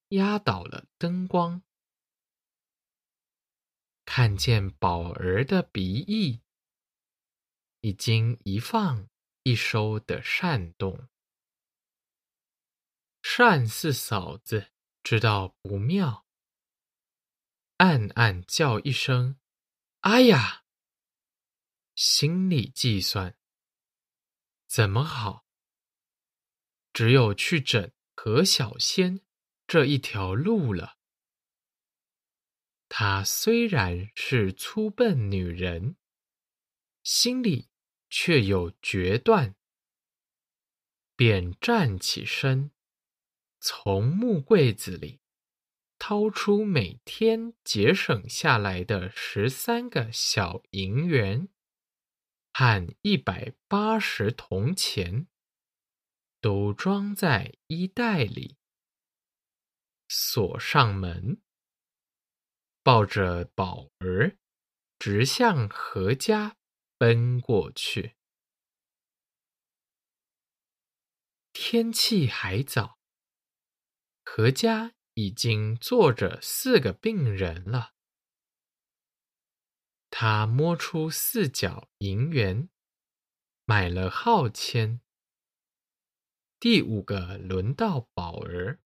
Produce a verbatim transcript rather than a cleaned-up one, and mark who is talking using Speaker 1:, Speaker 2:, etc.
Speaker 1: 压倒了灯光，看见宝儿的鼻翼已经一放一收的扇动。单四嫂子知道不妙，暗暗叫一声哎呀，心里计算怎么好，只有去整何小仙这一条路了。她虽然是粗笨女人，心里却有决断，便站起身，从木柜子里掏出每天节省下来的十三个小银元和一百八十铜钱，都装在衣袋里，锁上门，抱着宝儿直向何家奔过去。天气还早，何家已经坐着四个病人了。他摸出四角银元，买了号签。第五个轮到宝儿，